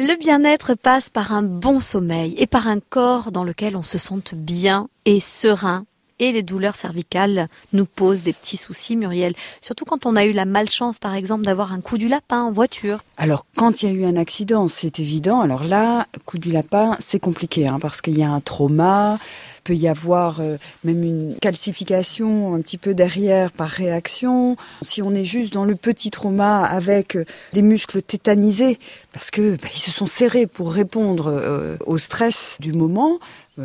Le bien-être passe par un bon sommeil et par un corps dans lequel on se sente bien et serein. Et les douleurs cervicales nous posent des petits soucis, Muriel. Surtout quand on a eu la malchance, par exemple, d'avoir un coup du lapin en voiture. Alors, quand il y a eu un accident, c'est évident. Alors là, coup du lapin, c'est compliqué, parce qu'il y a un trauma. Il peut y avoir même une calcification un petit peu derrière par réaction. Si on est juste dans le petit trauma avec des muscles tétanisés, parce que ils se sont serrés pour répondre au stress du moment,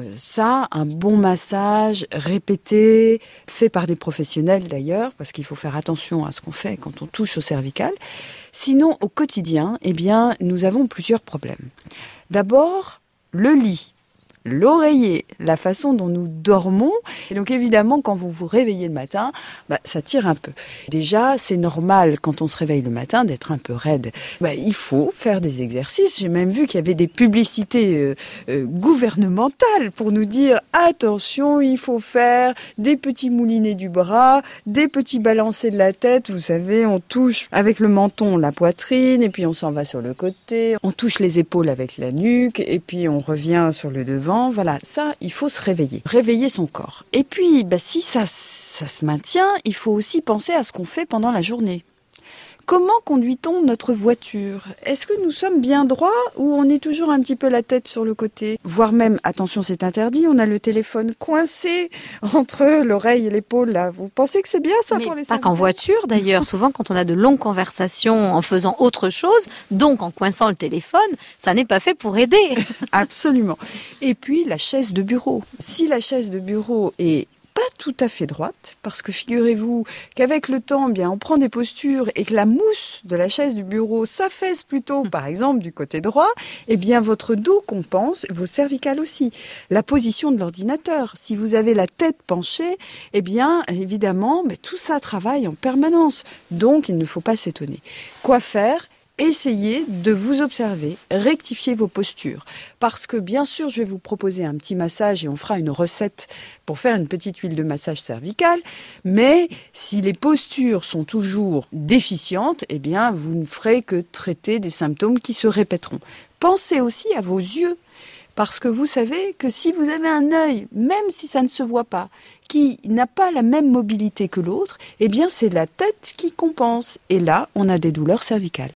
ça, un bon massage répété, fait par des professionnels d'ailleurs, parce qu'il faut faire attention à ce qu'on fait quand on touche au cervical. Sinon, au quotidien, nous avons plusieurs problèmes. D'abord, le lit. L'oreiller, la façon dont nous dormons. Et donc évidemment, quand vous vous réveillez le matin, ça tire un peu. Déjà, c'est normal quand on se réveille le matin d'être un peu raide. Il faut faire des exercices. J'ai même vu qu'il y avait des publicités gouvernementales pour nous dire attention, il faut faire des petits moulinets du bras, des petits balancés de la tête. Vous savez, on touche avec le menton la poitrine et puis on s'en va sur le côté. On touche les épaules avec la nuque et puis on revient sur le devant. Voilà, ça, il faut se réveiller son corps. Et puis, si ça se maintient, il faut aussi penser à ce qu'on fait pendant la journée. Comment conduit-on notre voiture ? Est-ce que nous sommes bien droits ou on est toujours un petit peu la tête sur le côté ? Voire même, attention, c'est interdit, on a le téléphone coincé entre l'oreille et l'épaule, là. Vous pensez que c'est bien ça pour les pas qu'en voiture d'ailleurs, souvent quand on a de longues conversations en faisant autre chose, donc en coinçant le téléphone, ça n'est pas fait pour aider. Absolument. Et puis la chaise de bureau. Si la chaise de bureau est pas tout à fait droite, parce que figurez-vous qu'avec le temps, on prend des postures et que la mousse de la chaise du bureau s'affaisse plutôt, par exemple, du côté droit, votre dos compense, vos cervicales aussi. La position de l'ordinateur, si vous avez la tête penchée, évidemment, tout ça travaille en permanence. Donc, il ne faut pas s'étonner. Quoi faire ? Essayez de vous observer, rectifier vos postures. Parce que bien sûr, je vais vous proposer un petit massage et on fera une recette pour faire une petite huile de massage cervicale. Mais si les postures sont toujours déficientes, vous ne ferez que traiter des symptômes qui se répéteront. Pensez aussi à vos yeux. Parce que vous savez que si vous avez un œil, même si ça ne se voit pas, qui n'a pas la même mobilité que l'autre, c'est la tête qui compense. Et là, on a des douleurs cervicales.